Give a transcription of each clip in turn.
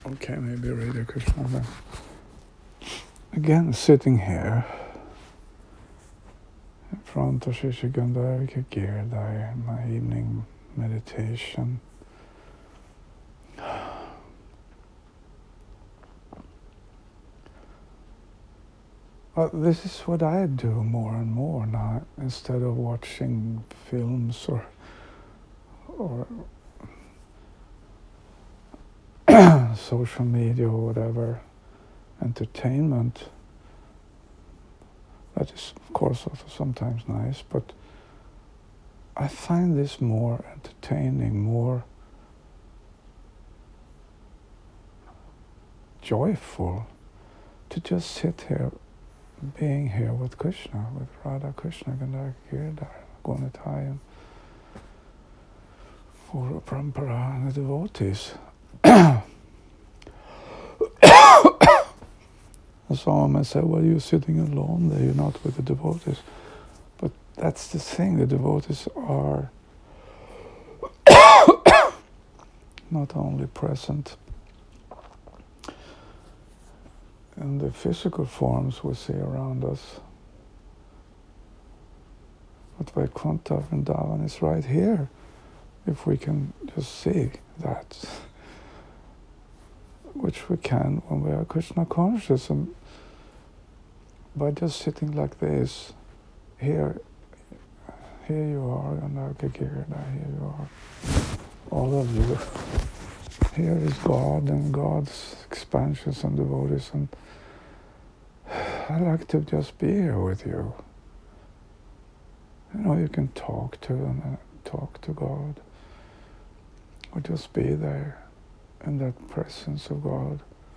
Okay, maybe Radha Krishna then. Again, sitting here in front of Shri Gandharva Girdhar in my evening meditation. Well, this is what I do more and more now. Instead of watching films or social media or whatever entertainment, that is of course also sometimes nice, but I find this more entertaining, more joyful to just sit here, being here with Krishna, with Radha Krishna, Gandharva Girdhar, Gonitayan, or Parampara and the devotees. And someone may say, well, you're sitting alone there, you're not with the devotees. But that's the thing, the devotees are not only present in the physical forms we see around us, but Vaikuntha Vrindavan is right here, if we can just see that, which we can when we are Krishna conscious. And by just sitting like this, here you are, Gandharva Girdhar, here you are, all of you. Here is God and God's expansions and devotees, and I like to just be here with you. You know, you can talk to and talk to God, or just be there in that presence of God.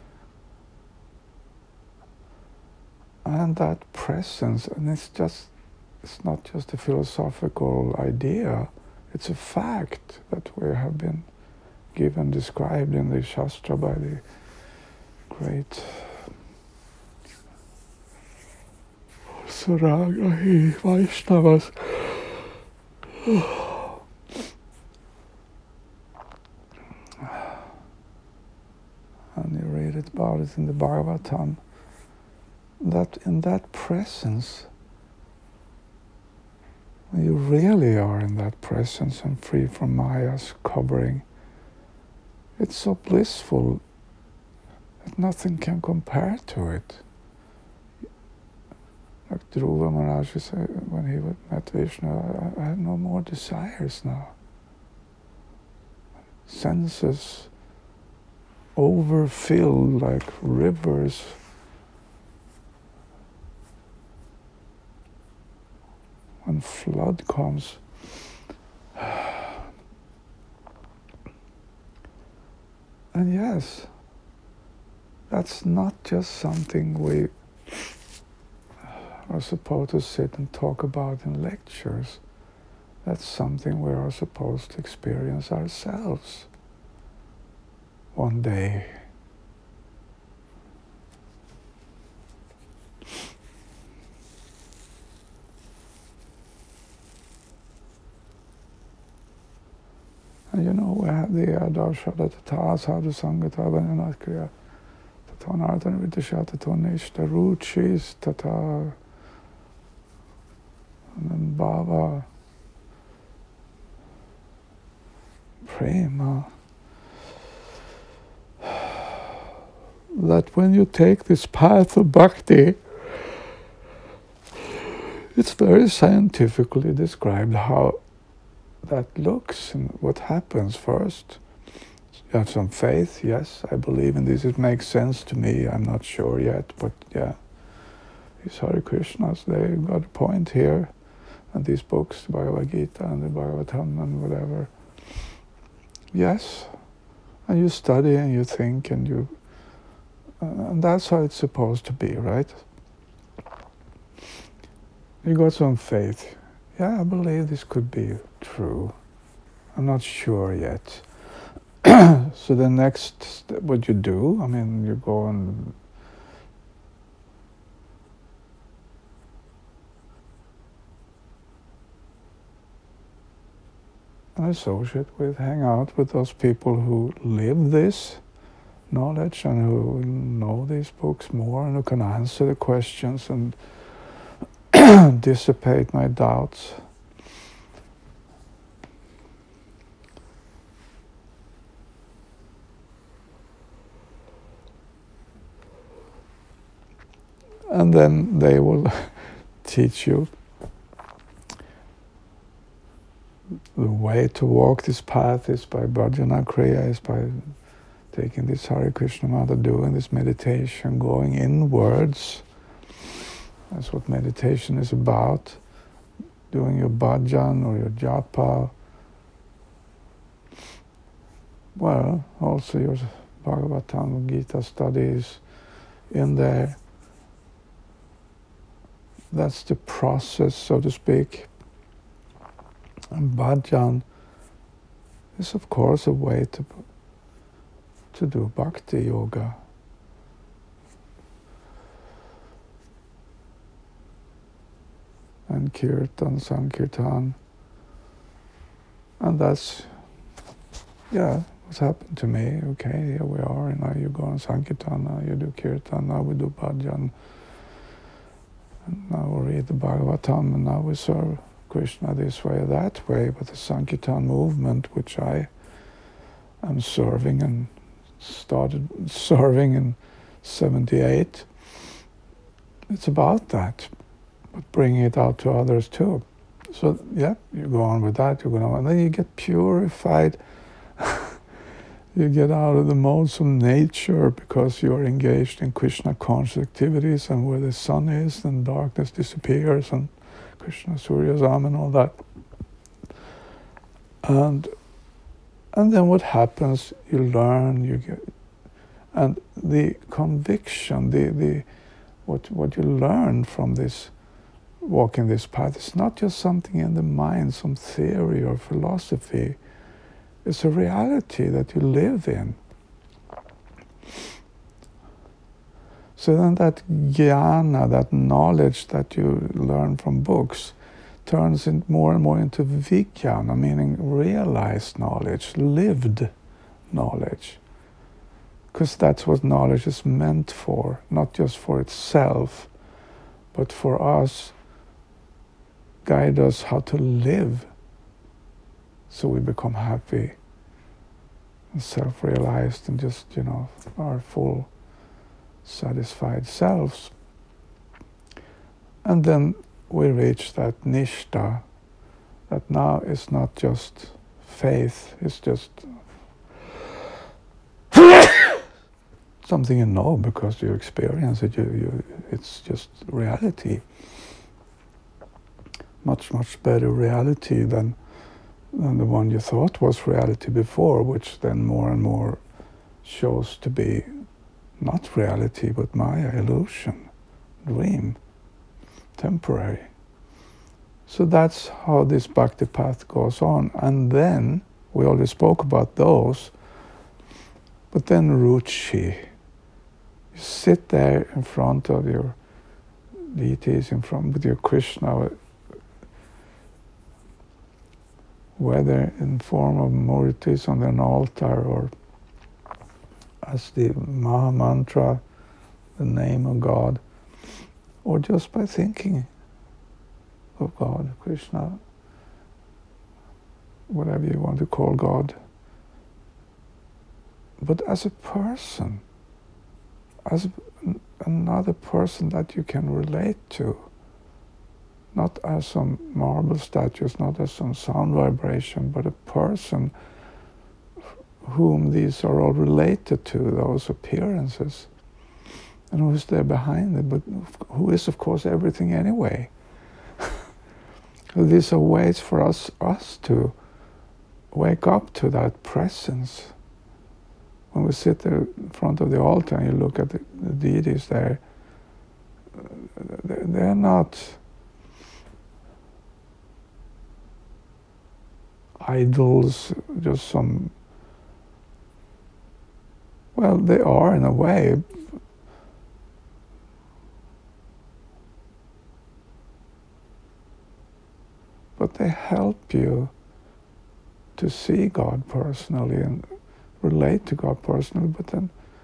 And that presence, and it's not just a philosophical idea, it's a fact that we have been given, described in the Shastra by the great Saragahi Vaishnavas. And you read about it in the Bhagavatam, that in that presence, when you really are in that presence and free from Maya's covering, it's so blissful that nothing can compare to it. Like Dhruva Maharaj said when he met Vishnu, I have no more desires now. Senses overfilled like rivers. When flood comes, and yes, that's not just something we are supposed to sit and talk about in lectures. That's something we are supposed to experience ourselves one day. And you know, we have the Adarshada Tata Sadhu Sangata Vananatkriya Tata Nartan Vidisha Tata Nishta Ruchis Tata, and then Bhava, Prema. That when you take this path of bhakti, it's very scientifically described how that looks and what happens first. You have some faith, yes, I believe in this, it makes sense to me, I'm not sure yet, but yeah, these Hare Krishnas, they got a point here, and these books, the Bhagavad Gita and the Bhagavatam and whatever. Yes, and you study and you think and you, and that's how it's supposed to be, right? You got some faith. Yeah, I believe this could be true. I'm not sure yet. So the next step, what you do, I mean, you go and associate with, hang out with those people who live this, knowledge and who know these books more and who can answer the questions and dissipate my doubts. And then they will teach you the way to walk this path is by bhajana kriya, is by taking this Hare Krishna mantra, doing this meditation, going inwards. That's what meditation is about. Doing your bhajan or your japa. Well, also your Bhagavatam Gita studies in there. That's the process, so to speak. And bhajan is, of course, a way to do bhakti yoga. And kirtan, sankirtan. And that's, what's happened to me. Okay, here we are, and now you go on sankirtan, now you do kirtan, now we do bhajan. And now we read the Bhagavatam, and now we serve Krishna this way or that way. But the Sankirtan movement, which I am serving and started serving in 78, it's about that, but bringing it out to others too. So you go on with that, you go on, and then you get purified. You get out of the modes of nature because you're engaged in Krishna conscious activities, and where the sun is, then darkness disappears, and Krishna, Surya, Sam, and all that. And then what happens? You learn. You get, and the conviction, what you learn from this walking this path is not just something in the mind, some theory or philosophy. It's a reality that you live in. So then that jnana, that knowledge that you learn from books, turns in more and more into vijnana, meaning realized knowledge, lived knowledge. Because that's what knowledge is meant for, not just for itself, but for us, guide us how to live. So we become happy and self-realized and just, our full, satisfied selves. And then we reach that nishtha, that now is not just faith, it's just something you know because you experience it, it's just reality. Much, much better reality than the one you thought was reality before, which then more and more shows to be not reality, but maya, illusion, dream, temporary. So that's how this bhakti path goes on. And then, we already spoke about those, but then ruchi. You sit there in front of your deities, with your Krishna, whether in form of murtis on an altar or as the Maha Mantra, the name of God, or just by thinking of God, Krishna, whatever you want to call God. But as a person, as another person that you can relate to, not as some marble statues, not as some sound vibration, but a person whom these are all related to, those appearances, and who is there behind it, but who is, of course, everything anyway. So these are ways for us to wake up to that presence. When we sit there in front of the altar and you look at the deities there, they're not idols, just some, well, they are in a way, but they help you to see God personally and relate to God personally, but then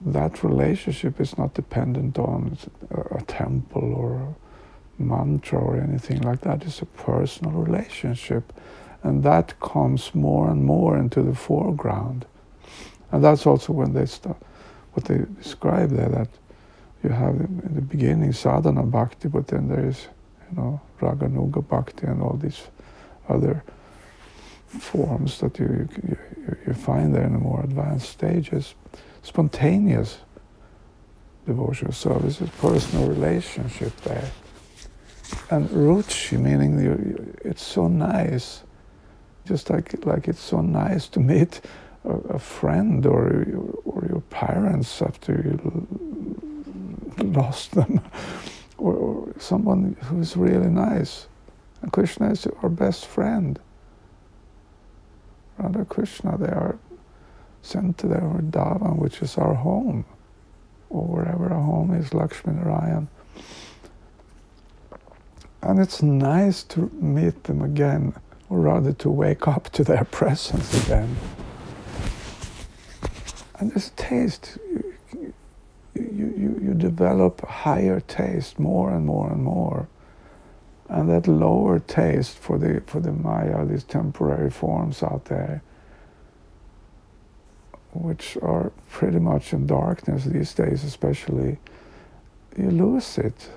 that relationship is not dependent on a temple or a mantra or anything like that. It's a personal relationship, and that comes more and more into the foreground. And that's also when they start, what they describe there, that you have in the beginning sadhana bhakti, but then there is, raganuga bhakti and all these other forms that you find there in the more advanced stages. Spontaneous devotional service is personal relationship there. And ruchi, meaning it's so nice, just like it's so nice to meet a friend or your parents after you lost them, or someone who's really nice. And Krishna is our best friend. Radha Krishna, they are sent to their Vrindavan, which is our home, or wherever our home is, Lakshmi Narayan. And it's nice to meet them again, or rather to wake up to their presence again. And this taste, you develop a higher taste more and more and more. And that lower taste for the Maya, these temporary forms out there, which are pretty much in darkness these days especially, you lose it.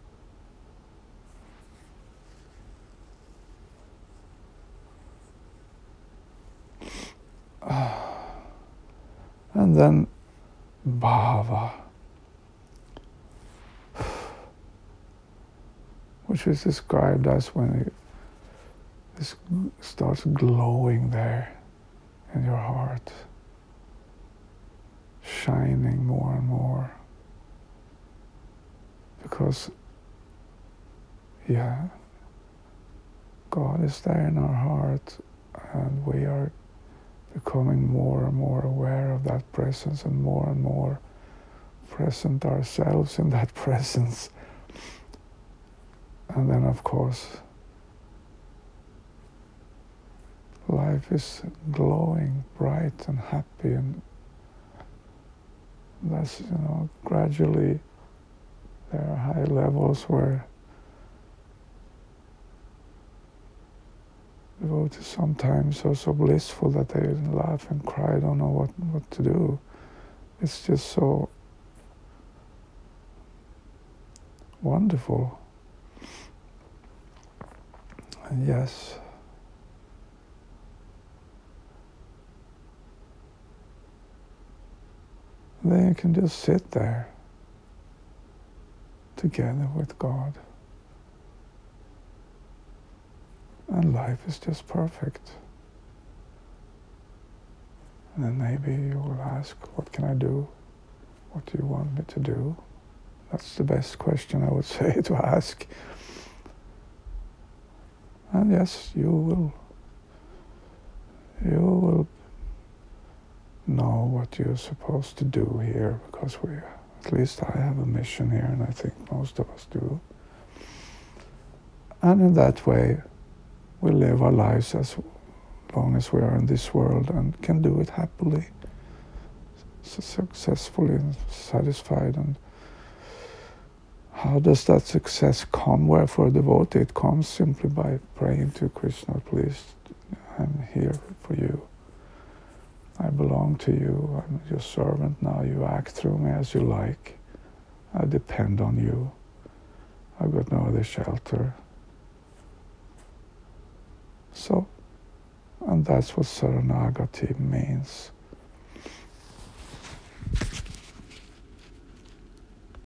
And then bhava, which is described as when this starts glowing there in your heart, shining more and more. Because, God is there in our heart, and we are becoming more and more aware of that presence and more present ourselves in that presence. And then, of course, life is glowing, bright and happy, and that's, gradually there are high levels where devotees sometimes are so blissful that they laugh and cry, don't know what to do. It's just so wonderful. And yes, then you can just sit there together with God. And life is just perfect. And then maybe you will ask, what can I do? What do you want me to do? That's the best question I would say to ask. And yes, you will know what you're supposed to do here, because at least I have a mission here, and I think most of us do. And in that way, we live our lives as long as we are in this world, and can do it happily, successfully and satisfied. And how does that success come? Where for a devotee it comes simply by praying to Krishna, please, I'm here for you. I belong to you. I'm your servant now. You act through me as you like. I depend on you. I've got no other shelter. So, and that's what Saranagati means.